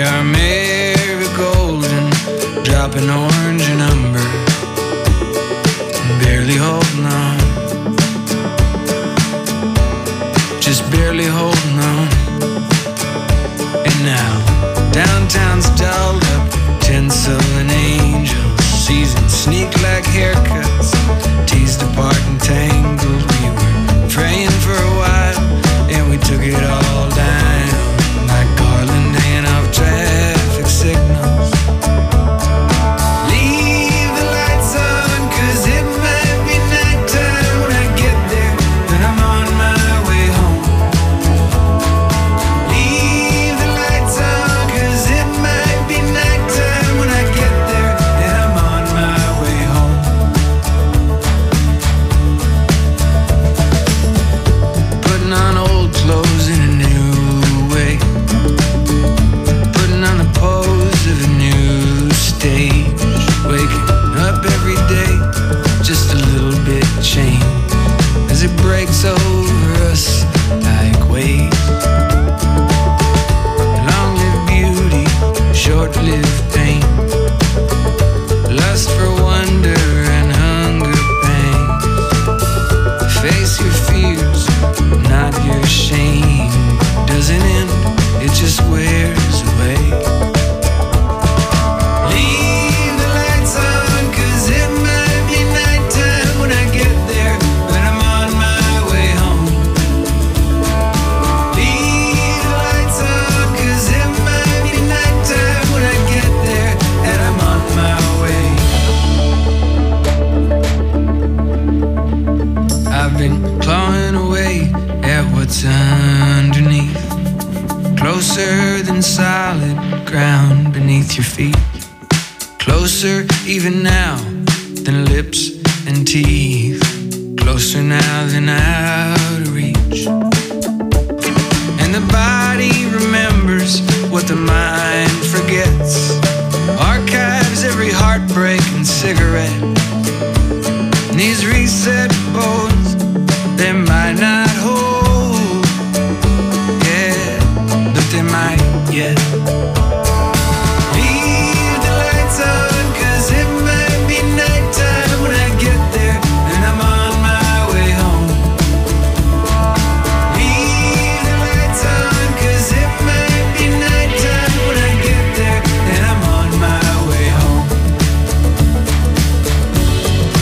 are marigolds and dropping orange and umber, barely holding on, just barely holding on. And now downtown's dolled up, tinsel and angels, seasons sneak like haircuts, teased apart and tangled. We were praying for a while, and we took it all down like Garland hanging off traffic signals. Leave the lights on, 'cause it might be nighttime when I get there, then I'm on my way home. Leave the lights on, 'cause it might be nighttime when I get there, then I'm on my way home. Putting on old clothes in a new way, putting on the pose of a new stage, waking up every day just a little bit changed as it breaks over us like waves. Long-lived beauty, short-lived pain, lust for wonder and hunger pangs. Face your fears, not your shame. Doesn't end, it just wears away. Leave the lights on, 'cause it might be nighttime when I get there, but I'm on my way home. Leave the lights on, 'cause it might be nighttime when I get there, and I'm on my way. I've been clawing away at what's underneath, closer than solid ground beneath your feet, closer even now than lips and teeth, closer now than out of reach. And the body remembers what the mind forgets, archives every heartbreak and cigarette. And these reset bones, they might not hold, yeah, but they might yet. Leave the lights on, 'cause it might be nighttime when I get there, and I'm on my way home. Leave the lights on, 'cause it might be nighttime when I get there, and I'm on my way home.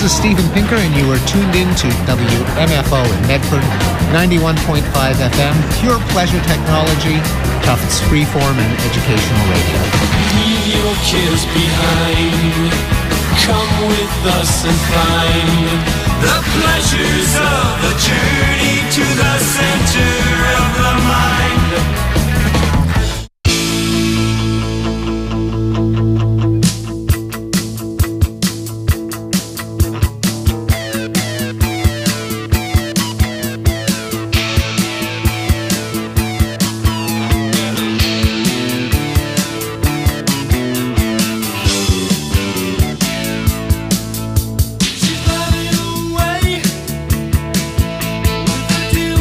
is Steven Pinker, and you are tuned in to WMFO in Medford, 91.5 FM, pure pleasure technology, Tufts freeform and educational radio. Leave your cares behind. Come with us and find the pleasures of a journey to the center of the mind. Do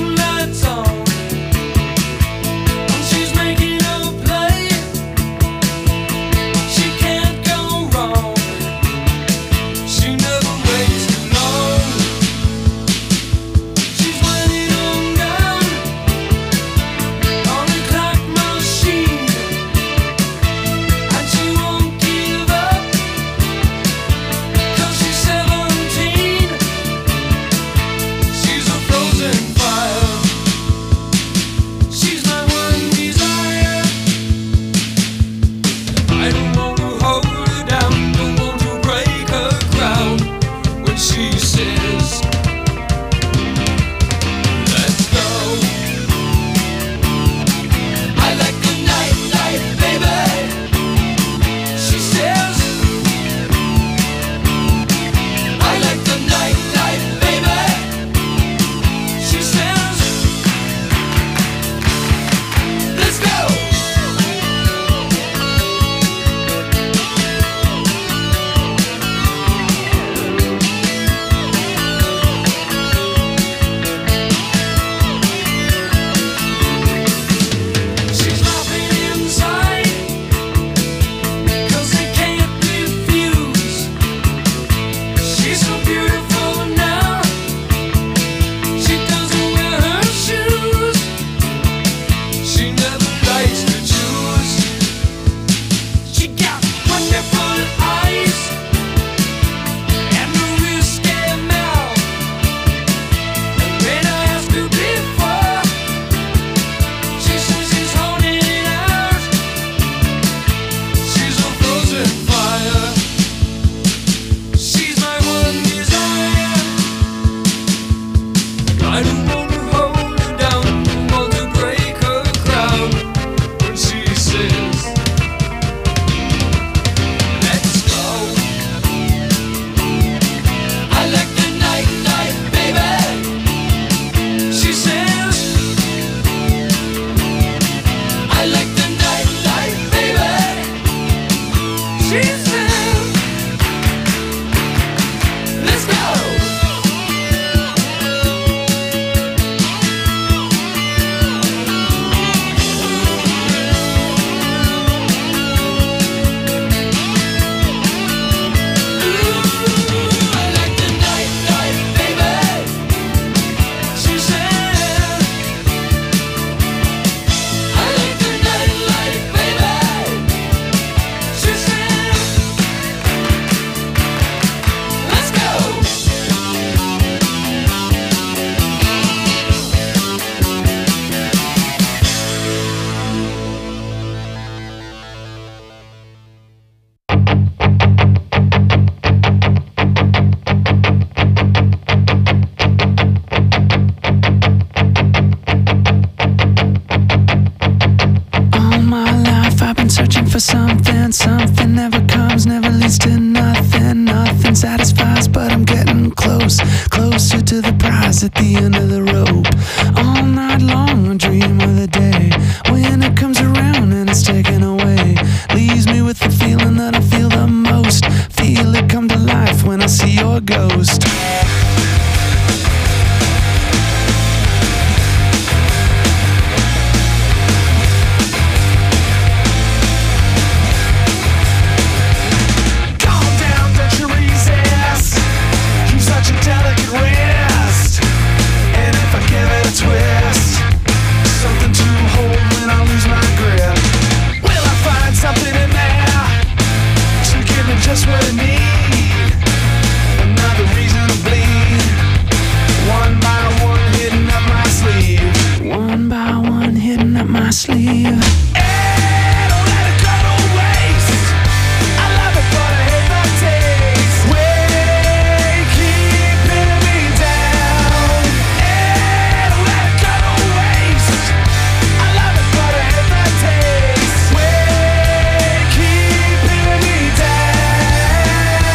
sleeve. Hey, don't let it go to waste. I love it, but I hate the taste. Way keeping me down. Hey, don't let it go to waste. I love it, but I hate the taste. Way keeping me down.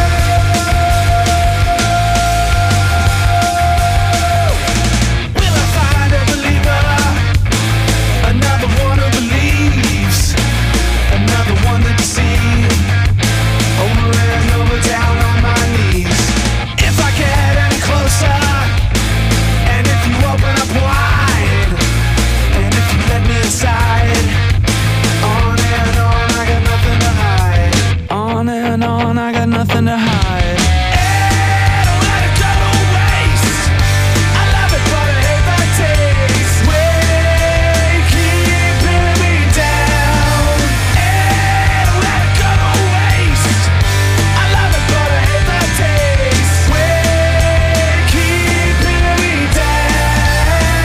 Will I find a believer? Another one who believes, another one to deceive. Over and over, down on my knees. If I get any closer, and if you open up wide, and if you let me inside, on and on, I got nothing to hide. On and on, I got nothing to hide. Hey, don't let it go to waste. I love it, but I hate the taste. Way keeping me down. Hey, don't let it go to waste. I love it, but I hate the taste. Way keeping me down.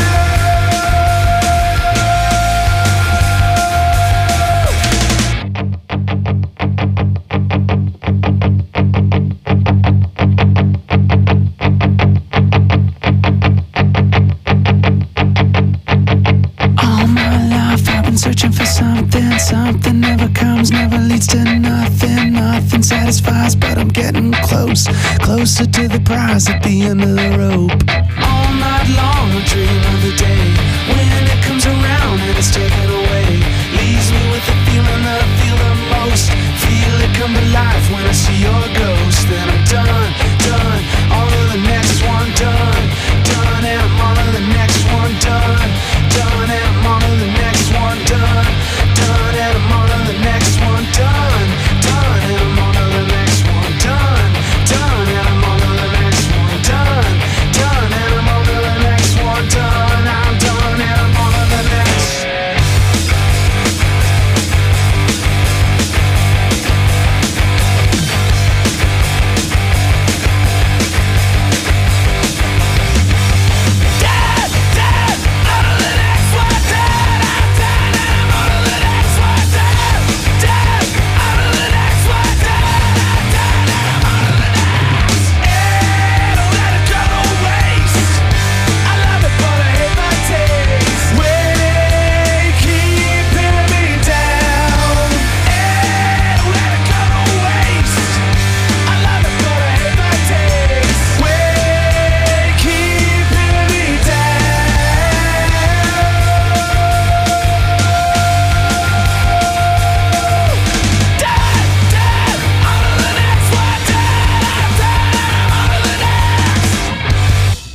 All my life I've been searching for something. Something never comes, never leads to nothing. Nothing satisfies, but I'm getting close. Closer to the prize at the end of the rope. All night long I dream of the day when it comes around and it's taken away. Leaves me with the feeling that I feel the most. Feel it come to life when I see your ghost. Then I'm done, done, on to the next one, done, done, and I'm on to the next one, done, done, and I'm on to the next one, done, done, and I'm on to the next one, done, done, and I'm on to the next one, done, done, and I'm on to the next one, done, done, and I'm on to the next one, done, I'm done, and I'm on to the next. Dead, dead, on to the next one, dead, I'm dead, and I'm on to the next one, dead, dead, on to the next one, dead, I'm dead, and I'm on to the next. Hey, don't let it go to waste. I love it, but I hate the taste. Way keeping me down. Hey, don't let it go to waste. I love it, but I hate the taste. Way keeping me down. Dead, dead, on to the next one, dead, I'm dead, and I'm on to the next.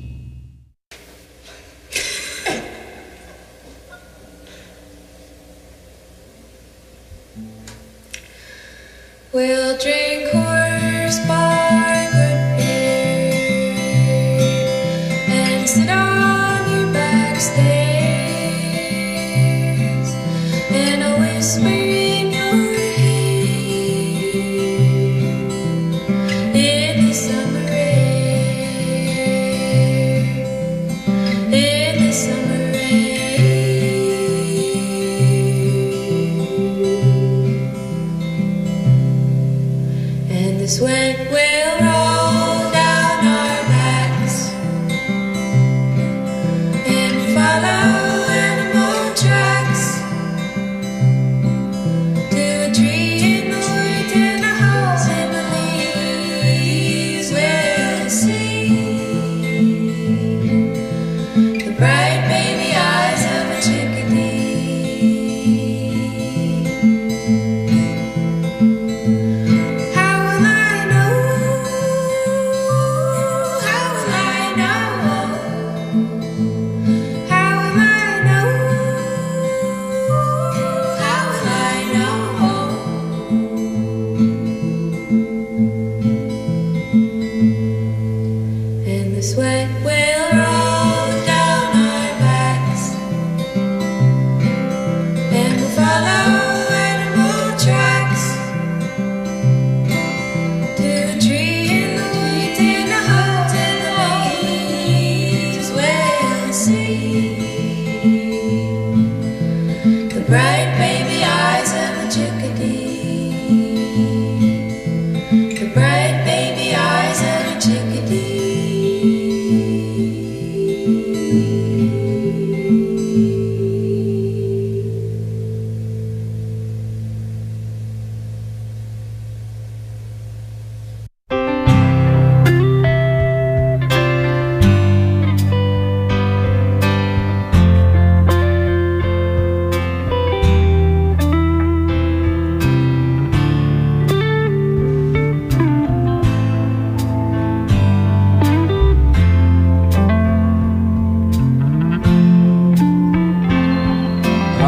We'll drink horse bar good beer and sit on your back stairs and I'll whisper in your ear in the summer air, in the summer air.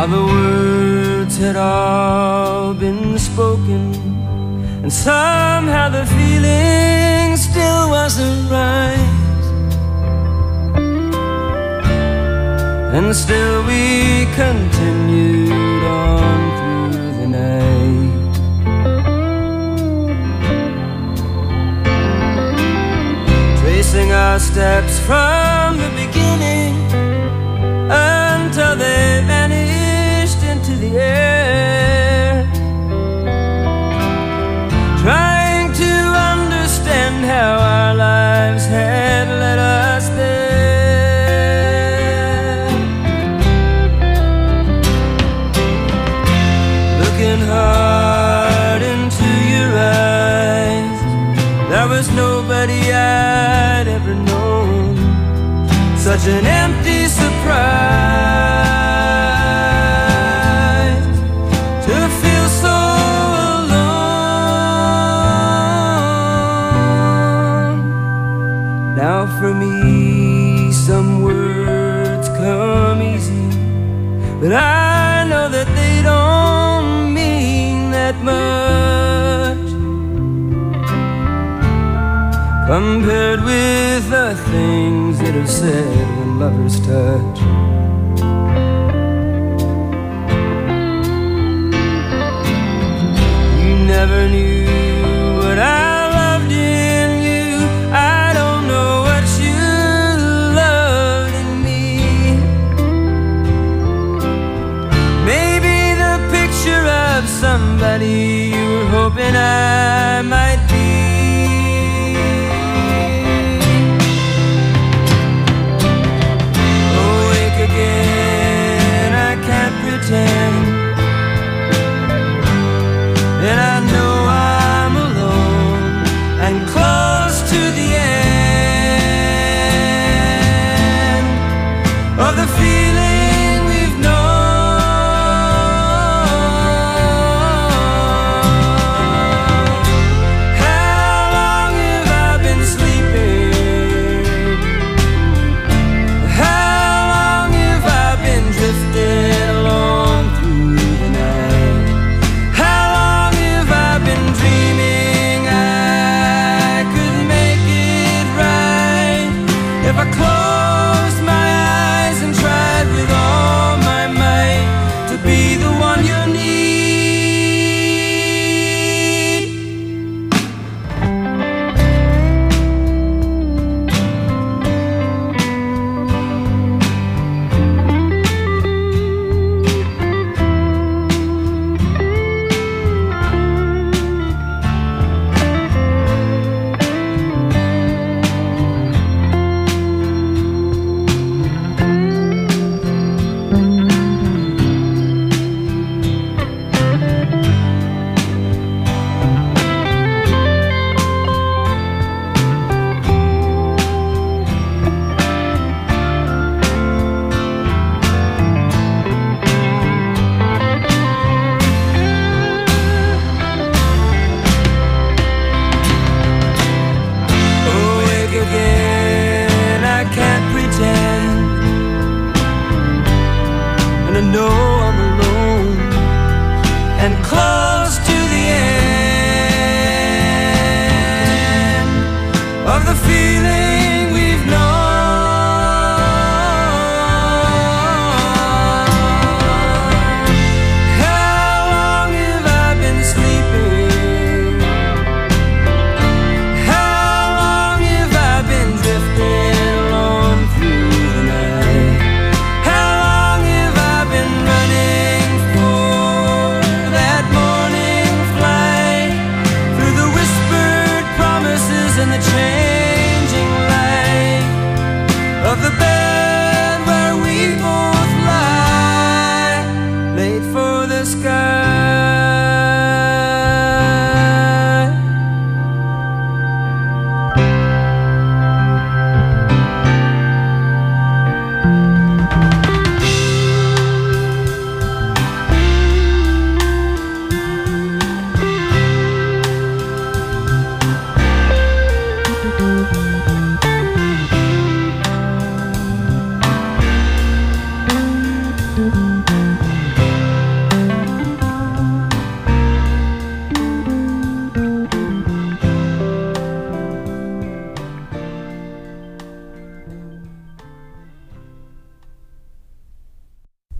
the words had all been spoken, and somehow the feeling still wasn't right. And still we continued on through the night. Tracing our steps from the beginning until they vanished into the air, trying to understand how our lives had led us there. Looking hard into your eyes, there was nobody I'd ever known. Such an empty surprise to feel so alone. Now for me some words come easy, but I know that they don't mean that much compared with the things that are said when lovers touch. You never knew what I loved in you. I don't know what you loved in me. Maybe the picture of somebody you were hoping I might be.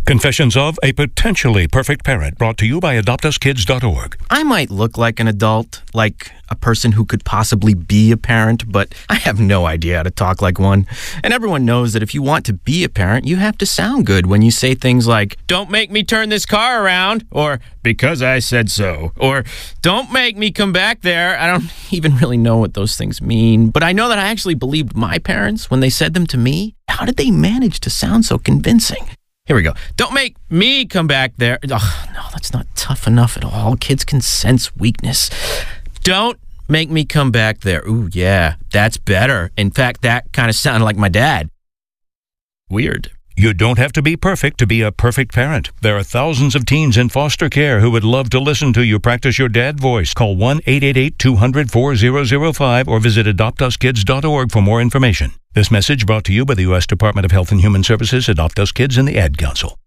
Confessions of a Potentially Perfect Parent, brought to you by AdoptUsKids.org. I might look like an adult, like a person who could possibly be a parent, but I have no idea how to talk like one. And everyone knows that if you want to be a parent, you have to sound good when you say things like, "Don't make me turn this car around," or "because I said so," or "Don't make me come back there." I don't even really know what those things mean, but I know that I actually believed my parents when they said them to me. How did they manage to sound so convincing? Here we go. "Don't make me come back there." Oh, no, that's not tough enough at all. Kids can sense weakness. "Don't make me come back there." Ooh, yeah, that's better. In fact, that kind of sounded like my dad. Weird. You don't have to be perfect to be a perfect parent. There are thousands of teens in foster care who would love to listen to you practice your dad voice. Call 1-888-200-4005 or visit AdoptUsKids.org for more information. This message brought to you by the U.S. Department of Health and Human Services, Adopt Us Kids, and the Ad Council.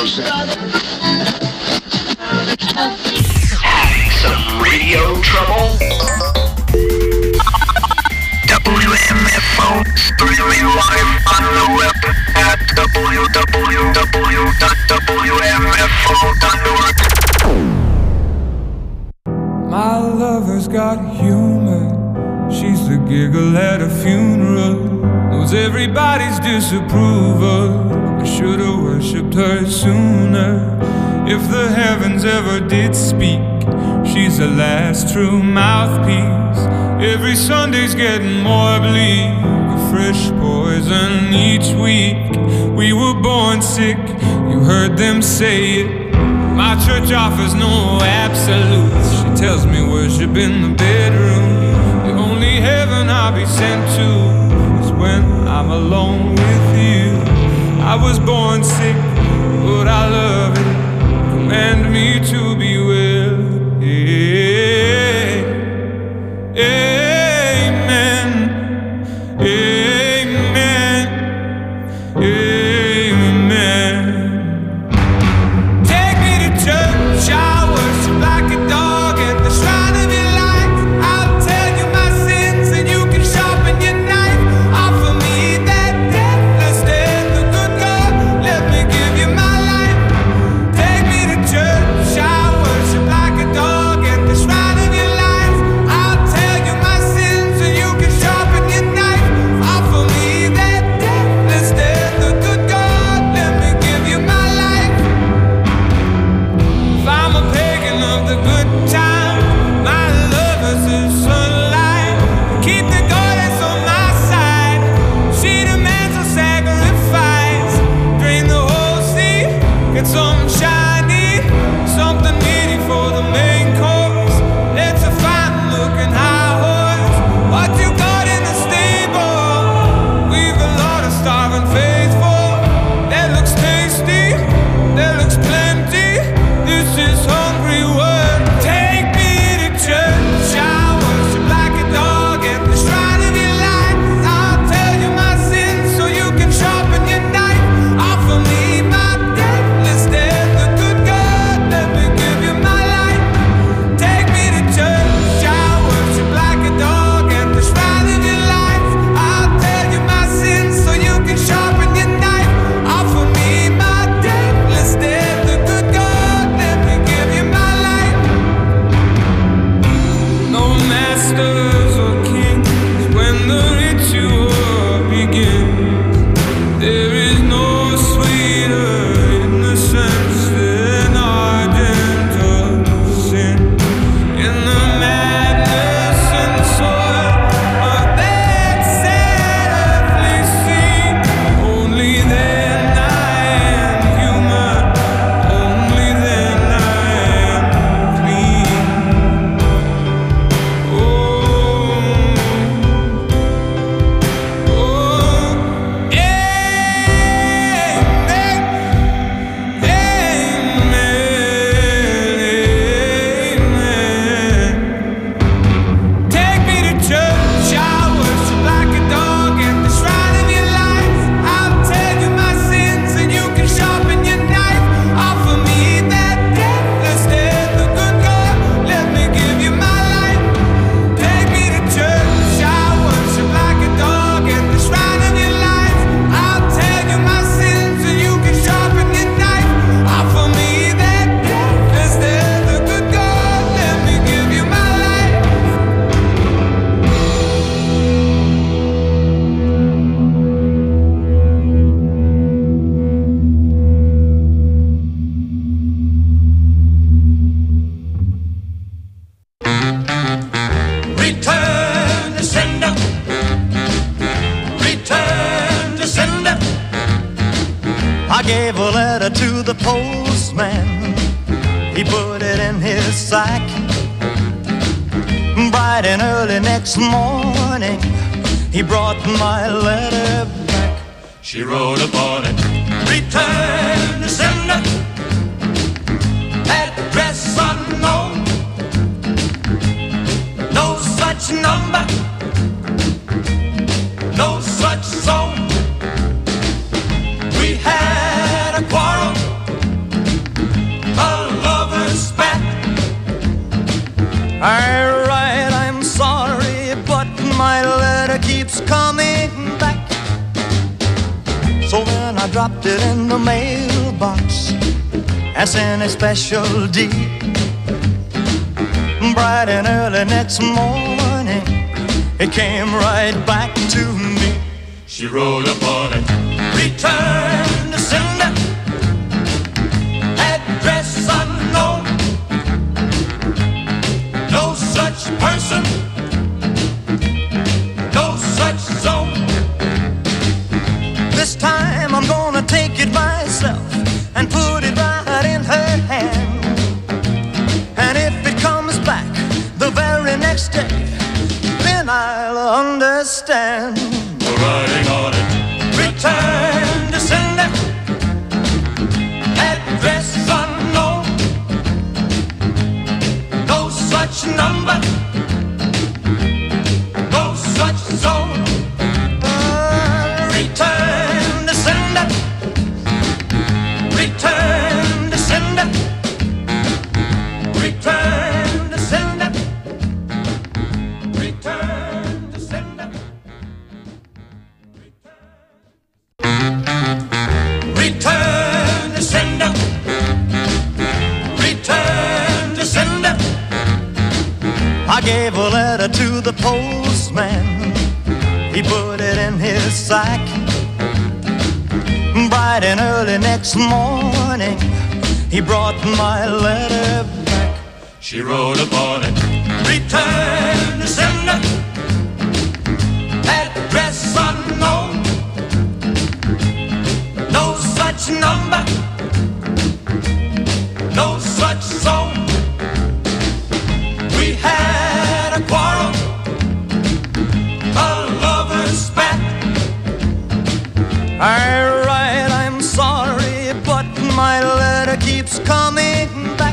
Having some radio trouble? WMFO, streaming live on the web at www.wmfo.org. My lover's got humor. She's the giggle at a funeral. Knows everybody's disapproval. I should've worshipped her sooner. If the heavens ever did speak, she's the last true mouthpiece. Every Sunday's getting more bleak, a fresh poison each week. We were born sick, you heard them say it. My church offers no absolutes. She tells me worship in the bedroom. The only heaven I'll be sent to is when I'm alone with you. I was born sick, but I love it. Command me to be well. Amen. Amen. Amen. Take me to church, I worship like a dog at the shrine of your life. I'll tell you my sins and you can sharpen your knife. Offer me that deathless death, the good God, let me give you my life. Take me to church, I worship like a dog at the shrine of your life. I'll tell you my sins and you can sharpen your knife. Offer me that deathless death, the good God, let me give you my life. If I'm a pagan of the good time, my lover's the sunlight. Keep the goddess on my side. She demands a sacrifice. Drain the whole sea, get some shiny, something needy for the main course. Let's a fine looking high horse. What you got in the stable? We've a lot of starving faithful. That looks tasty, that looks plenty. This is hungry work. Take me to church, I worship like a dog at the shrine of your life. I'll tell you my sins so you can sharpen your knife. Offer me my deathless death, the good God, let me give you my life. Take me to church, I worship like a dog at the shrine of your life. I'll tell you my sins so you can sharpen your knife. Offer me my deathless death, the good God, let me give you my life. No masters or kings when the ritual begins. There is no sweeter innocence than ardent sin. In the madness and soil of that sad earthly scene, only then I am human, only then I am clean. Oh, gave a letter to the postman. He put it in his sack. Bright and early next morning, he brought my letter back. She wrote upon it, Return to sender, address unknown, no such number, no such zone. We had a quarrel dropped it in the mailbox as in a special deed. Bright and early next morning, it came right back to me. She wrote upon it, return to sender, address unknown, no such person, no such zone. This time I'm gonna take it myself and put it right in her hand. And if it comes back the very next day, then I'll understand. the writing on it, Return to sender, address unknown, no such number, no such zone. Return to sender, return to sender, return to sender, return to sender. Return to sender, return to sender. I gave a letter to the postman, he put it in his sack. Bright and early next morning, he brought my letter back. she wrote upon it, Return to sender, address unknown, no such number, no such zone. We had a quarrel, a lover's spat. Alright, I'm sorry, but my letter keeps coming back.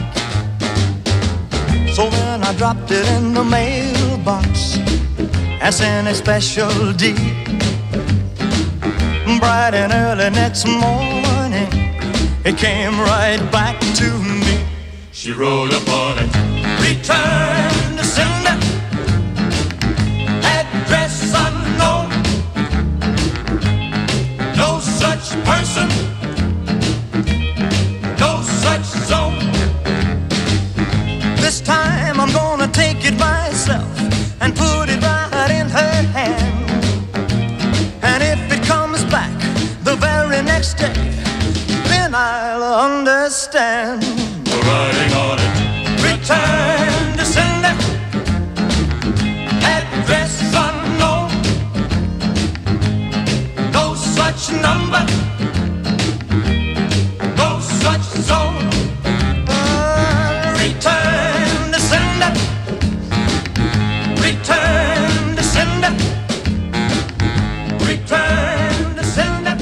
So then I dropped it in the mailbox as in a special deed. Bright and early next morning, it came right back to me. she wrote upon it, Return to sender, address unknown, no such person, no such zone. This time I'm gonna take it myself and put it right in her hand. And if it comes back the very next day, then I'll understand. the writing on it, Return to sender, address unknown, no such number, no such zone. Return to sender, return to sender, return to sender,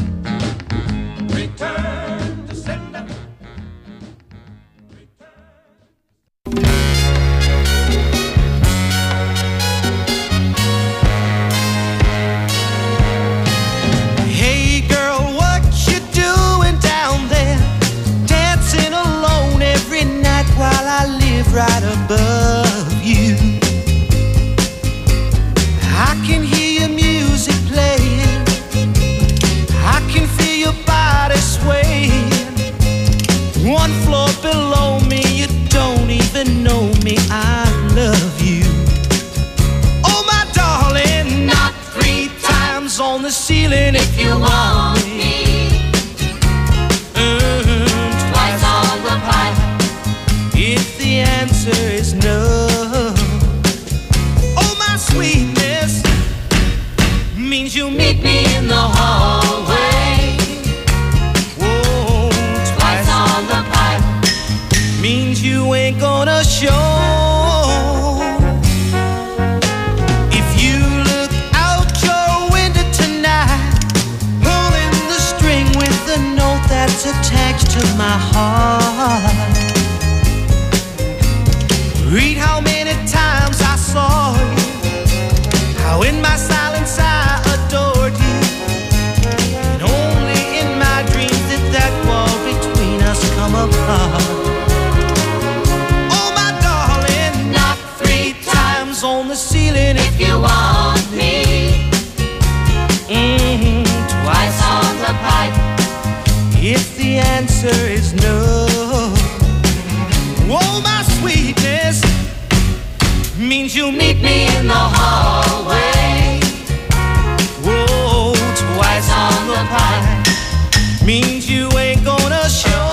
return to sender. Hey girl, what you doing down there? Dancing alone every night while I live right above you. I can hear your music playing, I can feel your body swaying. One floor below me, you don't even know me, I love you. Oh my darling, knock 3 times on the ceiling if you want me. Twice on the pipe if the answer is no. Oh my sweetness means you'll meet me in the hallway. Whoa, twice on the pipe means you ain't gonna show. If you look out your window tonight, pulling the string with the note that's attached to my heart, read how many times I saw you, how in my silence I adored you, and only in my dreams did that wall between us come apart. Oh my darling, knock 3 times on the ceiling if you want me. Twice on the pipe answer is no. Oh, my sweetness means you'll meet me in the hallway. Whoa, twice on the pie means you ain't gonna show.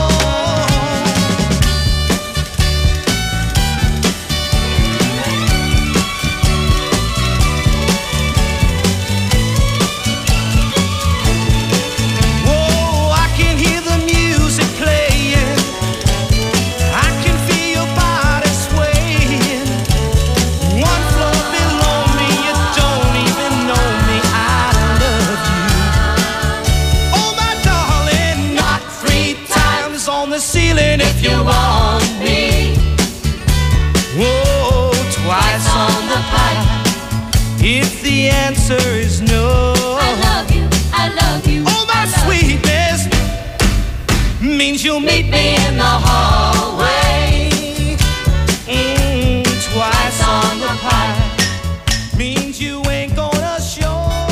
If you want me, whoa, twice on the pie. If the answer is no, I love you, I love you. Oh, my sweetness means you'll meet me in the hallway. Twice on the pie means you ain't gonna show.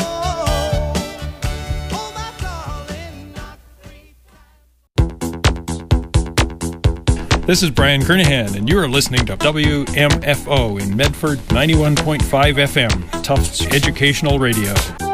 Oh, my darling, not free. This is Brian Kernahan, and you are listening to WMFO in Medford 91.5 FM, Tufts Educational Radio.